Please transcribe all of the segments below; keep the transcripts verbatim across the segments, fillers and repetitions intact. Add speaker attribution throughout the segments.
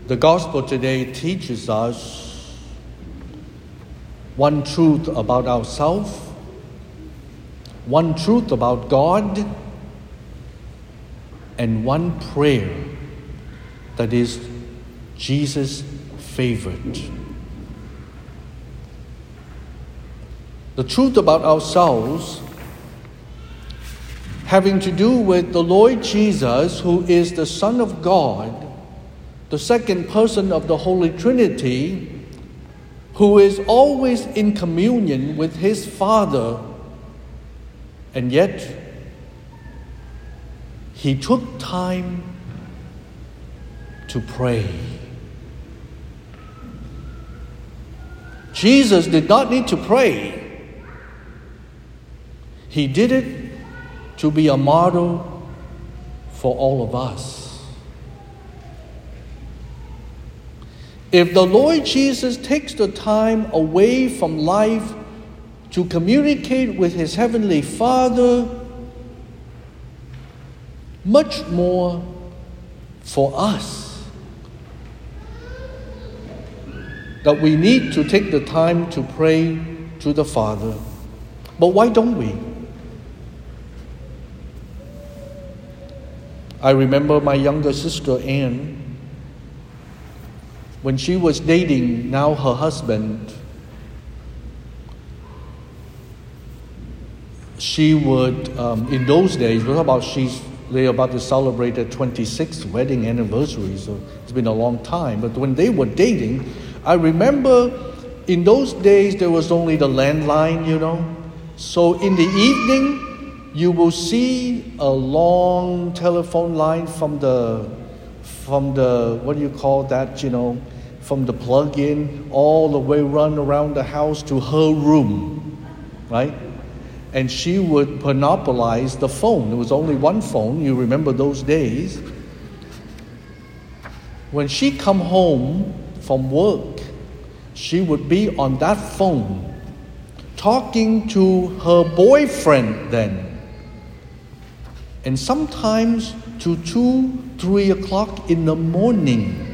Speaker 1: The gospel today teaches us one truth about ourselves, one truth about God, and one prayer that is Jesus' favorite. The truth about ourselves having to do with the Lord Jesus, who is the Son of God, the second person of the Holy Trinity, who is always in communion with his Father, and yet he took time to pray. Jesus did not need to pray. He did it to be a model for all of us. If the Lord Jesus takes the time away from life to communicate with his heavenly Father, much more for us, that we need to take the time to pray to the Father. But why don't we? I remember my younger sister Anne, when she was dating now her husband, she would, um, in those days, what about she's they're about to celebrate their twenty-sixth wedding anniversary, so it's been a long time. But when they were dating, I remember in those days there was only the landline, you know. So in the evening, you will see a long telephone line from the, from the, what do you call that, you know, from the plug-in all the way run around the house to her room, right? And she would monopolize the phone. There was only one phone. You remember those days. When she come home from work, she would be on that phone talking to her boyfriend then. And sometimes to two, three o'clock in the morning.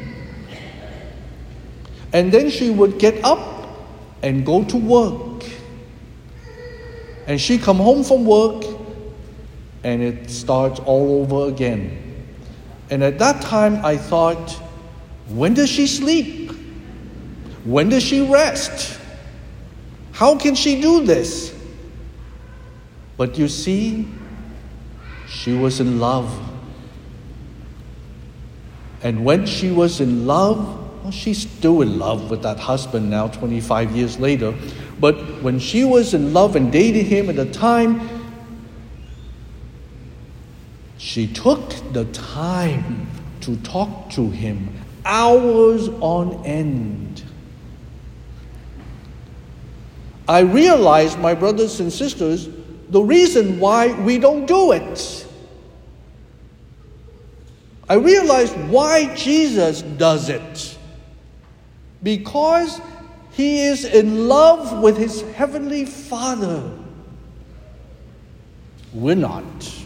Speaker 1: And then she would get up and go to work. And she come home from work, and it starts all over again. And at that time, I thought, when does she sleep? When does she rest? How can she do this? But you see, she was in love. And when she was in love, well, she's still in love with that husband now, twenty-five years later. But when she was in love and dated him at the time, she took the time to talk to him hours on end. I realized, my brothers and sisters, the reason why we don't do it. I realized why Jesus does it. Because he is in love with his heavenly Father. We're not.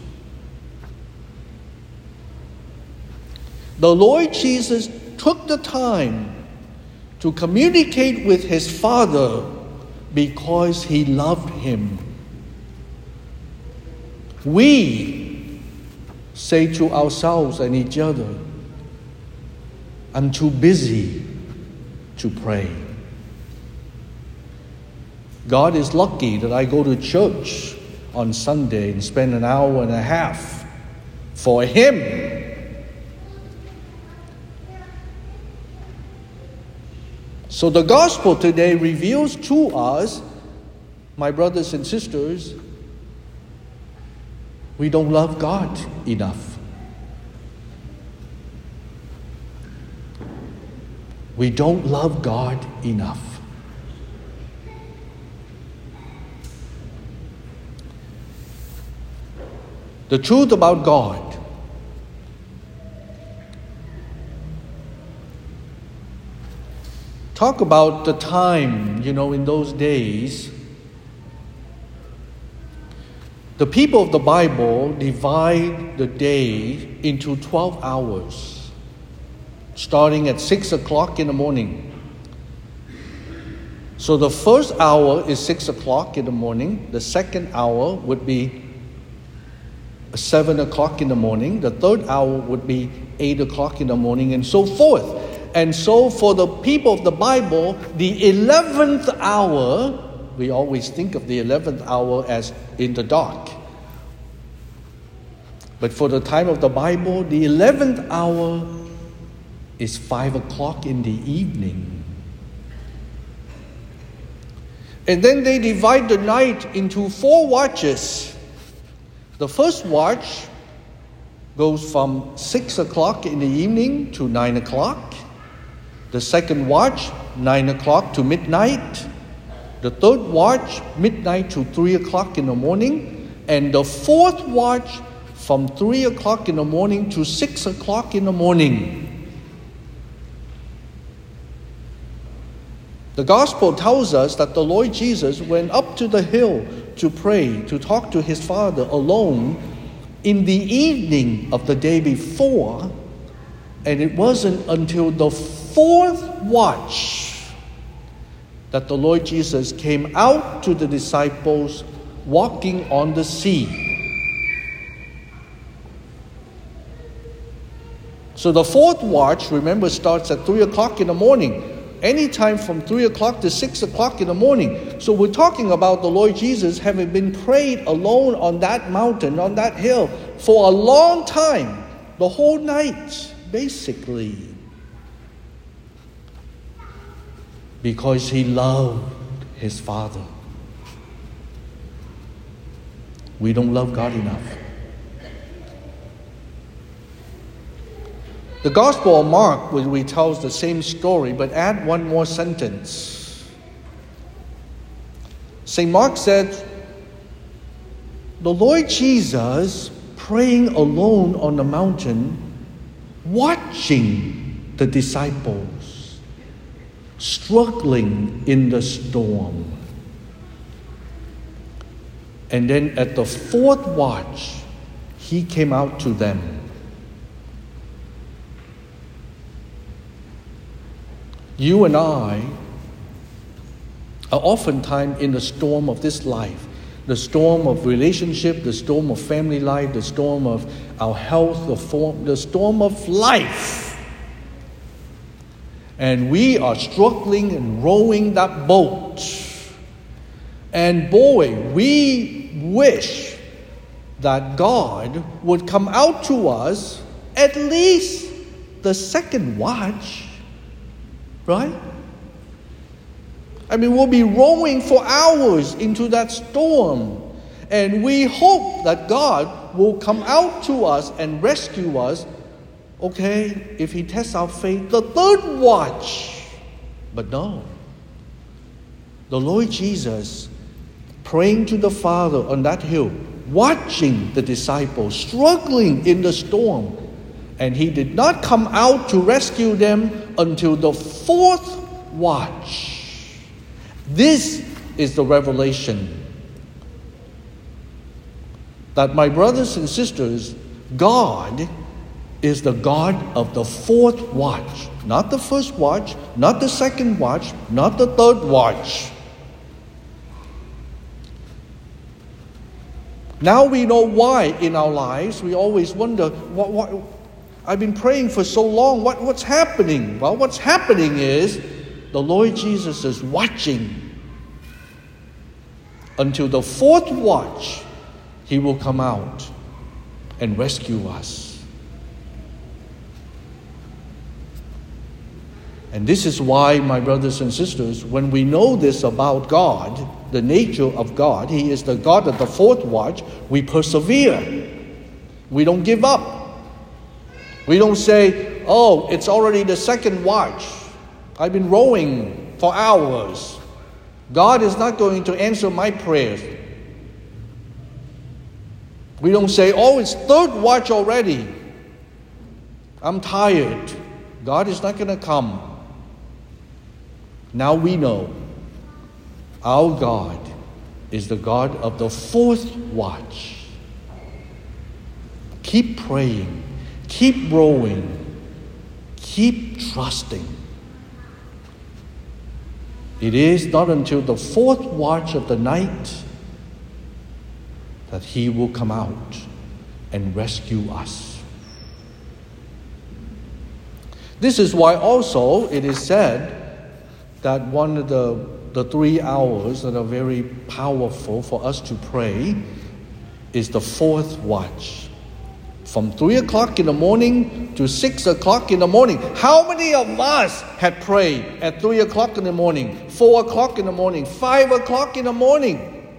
Speaker 1: The Lord Jesus took the time to communicate with his Father because he loved him. We say to ourselves and each other, I'm too busy to pray. God is lucky that I go to church on Sunday and spend an hour and a half for him. So the gospel today reveals to us, my brothers and sisters, we don't love God enough. We don't love God enough. The truth about God. Talk about the time, you know, in those days. The people of the Bible divide the day into twelve hours. starting at six o'clock in the morning. So the first hour is six o'clock in the morning. The second hour would be seven o'clock in the morning. The third hour would be eight o'clock in the morning, and so forth. And so for the people of the Bible, the eleventh hour, we always think of the eleventh hour as in the dark. But for the time of the Bible, the eleventh hour is five o'clock in the evening. And then they divide the night into four watches. The first watch goes from six o'clock in the evening to nine o'clock. The second watch, nine o'clock to midnight. The third watch, midnight to three o'clock in the morning. And the fourth watch, from three o'clock in the morning to six o'clock in the morning. The gospel tells us that the Lord Jesus went up to the hill to pray, to talk to his Father alone in the evening of the day before, and it wasn't until the fourth watch that the Lord Jesus came out to the disciples walking on the sea. So the fourth watch, remember, starts at three o'clock in the morning. Anytime from three o'clock to six o'clock in the morning. So we're talking about the Lord Jesus having been prayed alone on that mountain, on that hill, for a long time, the whole night, basically. Because he loved his Father. We don't love God enough. The Gospel of Mark, which we tells the same story, but add one more sentence. Saint Mark said, the Lord Jesus praying alone on the mountain, watching the disciples, struggling in the storm. And then at the fourth watch, he came out to them. You and I are oftentimes in the storm of this life, the storm of relationship, the storm of family life, the storm of our health, the, form, the storm of life. And we are struggling and rowing that boat. And boy, we wish that God would come out to us at least the second watch. Right? I mean, we'll be rowing for hours into that storm. And we hope that God will come out to us and rescue us. Okay, if he tests our faith, the third watch. But no. The Lord Jesus praying to the Father on that hill, watching the disciples struggling in the storm. And he did not come out to rescue them until the fourth watch. This is the revelation. That, my brothers and sisters, God is the God of the fourth watch. Not the first watch, not the second watch, not the third watch. Now we know why in our lives we always wonder, what, what I've been praying for so long. What, what's happening? Well, what's happening is the Lord Jesus is watching until the fourth watch. He will come out and rescue us. And this is why, my brothers and sisters, when we know this about God, the nature of God, he is the God of the fourth watch, we persevere. We don't give up. We don't say, oh, it's already the second watch. I've been rowing for hours. God is not going to answer my prayers. We don't say, oh, it's third watch already. I'm tired. God is not going to come. Now we know our God is the God of the fourth watch. Keep praying. Keep rowing. keep trusting. It is not until the fourth watch of the night that He will come out and rescue us. This is why also it is said that one of the, the three hours that are very powerful for us to pray is the fourth watch. From three o'clock in the morning to six o'clock in the morning. How many of us had prayed at three o'clock in the morning, four o'clock in the morning, five o'clock in the morning?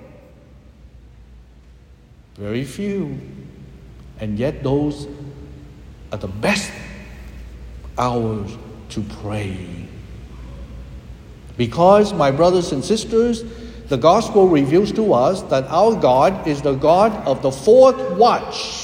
Speaker 1: Very few. And yet those are the best hours to pray. Because, my brothers and sisters, the gospel reveals to us that our God is the God of the fourth watch.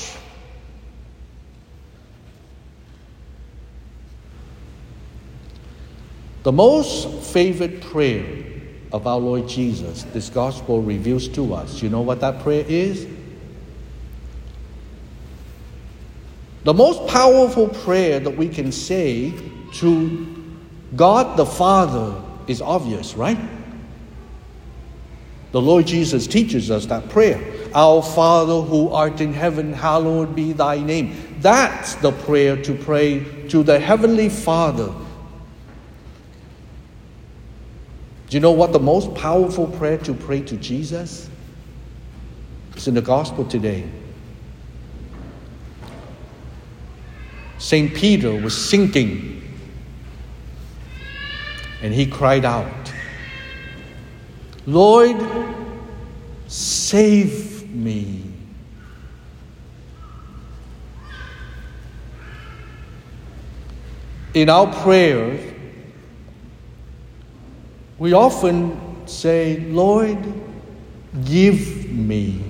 Speaker 1: The most favorite prayer of our Lord Jesus, this gospel reveals to us. You know what that prayer is? The most powerful prayer that we can say to God the Father is obvious, right? The Lord Jesus teaches us that prayer. Our Father who art in heaven, hallowed be thy name. That's the prayer to pray to the Heavenly Father. Do you know what the most powerful prayer to pray to Jesus? It's in the gospel today. Saint Peter was sinking, and he cried out, Lord, save me. In our prayers, we often say, Lord, give me.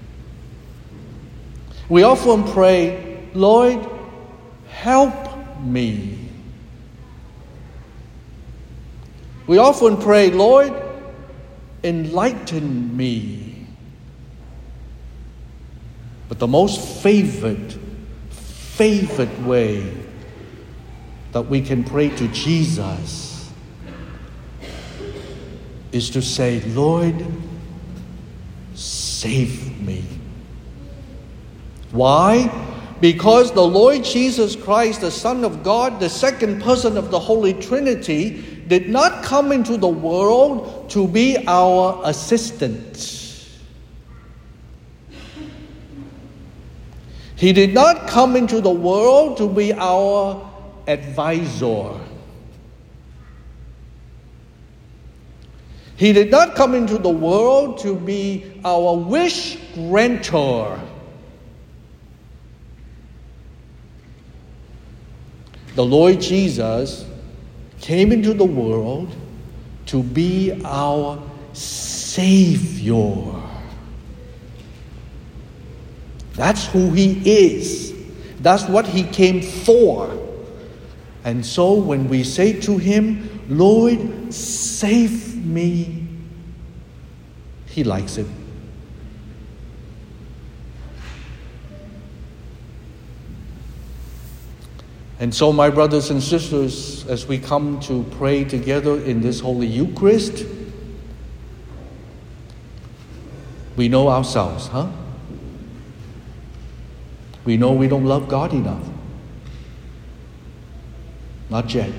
Speaker 1: We often pray, Lord, help me. We often pray, Lord, enlighten me. But the most favorite, favorite way that we can pray to Jesus is to say, Lord, save me. Why? Because the Lord Jesus Christ, the Son of God, the second person of the Holy Trinity, did not come into the world to be our assistant. He did not come into the world to be our advisor. He did not come into the world to be our wish grantor. The Lord Jesus came into the world to be our Savior. That's who He is. That's what He came for. And so when we say to Him, Lord, save me, He likes it. And so, my brothers and sisters, as we come to pray together in this Holy Eucharist, we know ourselves, huh? We know we don't love God enough. Not yet.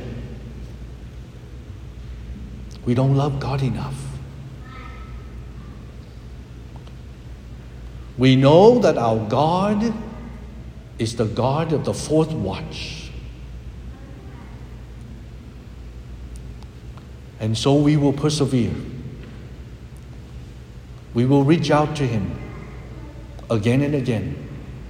Speaker 1: We don't love God enough. We know that our God is the God of the fourth watch. And so we will persevere. We will reach out to Him again and again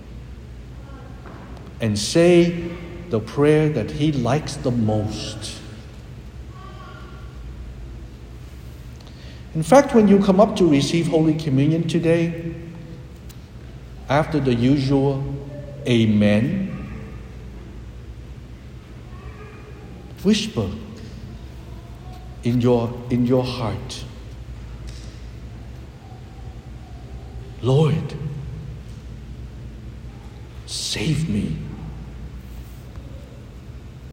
Speaker 1: and say the prayer that He likes the most. In fact, when you come up to receive Holy Communion today, after the usual Amen, whisper in your, in your heart, Lord, save me.